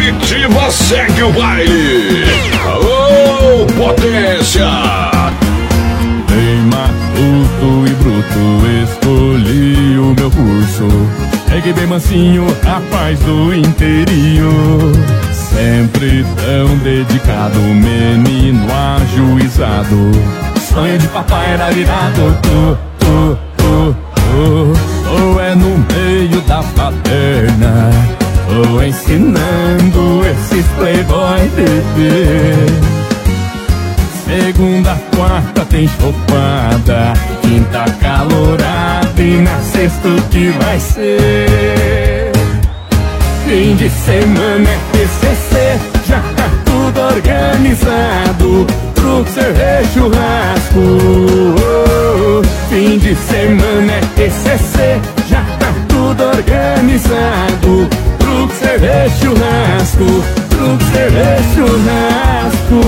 comitiva segue o baile. Alô, potência! Bem matuto e bruto, escolhi o meu curso. Peguei bem mansinho, rapaz do interior. Sempre tão dedicado, menino ajuizado. Sonho de papai era virar doutor. Ou é no meio da paterna, ou ensinando esses playboy bebê. Segunda, quarta tem chopada, quinta calorada e na sexta o que vai ser? Fim de semana é TCC, já tá tudo organizado. Truque, cerveja, churrasco. Fim de semana é TCC, já tá tudo organizado. Truque, cerveja, churrasco. Truque, cerveja, churrasco.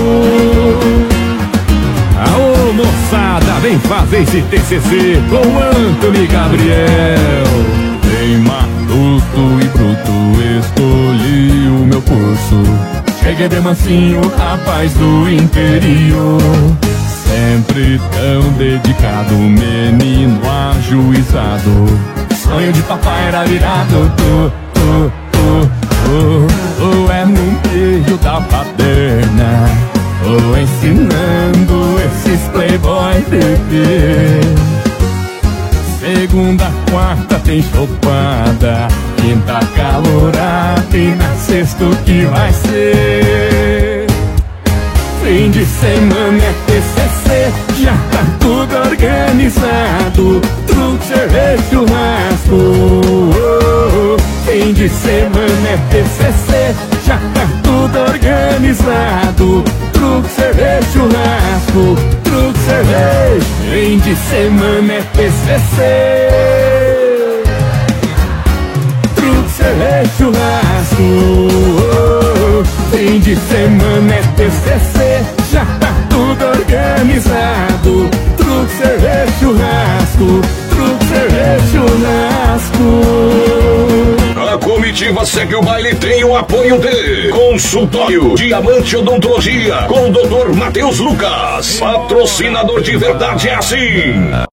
Aô, moçada, vem fazer esse TCC com Antônio Gabriel. Bem matuto e bruto, escolhi o meu curso. Cheguei bem mansinho, rapaz do interior. Sempre tão dedicado, menino ajuizado. Sonho de papai era virar doutor. Ou é no meio da paterna, ou ensinando esses playboy bebê. Segunda, quarta tem chopada, quinta calorada e na sexta o que vai ser? Fim de semana é TCC, já tá tudo organizado. Truque, cerveja, churrasco. Fim de semana é TCC, já tá tudo organizado. Truque, cerveja, churrasco. Truque, cerveja. Fim de semana é TCC. Truque, cerveja, churrasco. Fim de semana é TCC, já tá tudo organizado. Truque, cerveja, churrasco. Truque, cerveja, churrasco. A comitiva segue o baile, tem o apoio de Consultório Diamante Odontologia com o Dr. Matheus Lucas. Patrocinador de verdade é assim.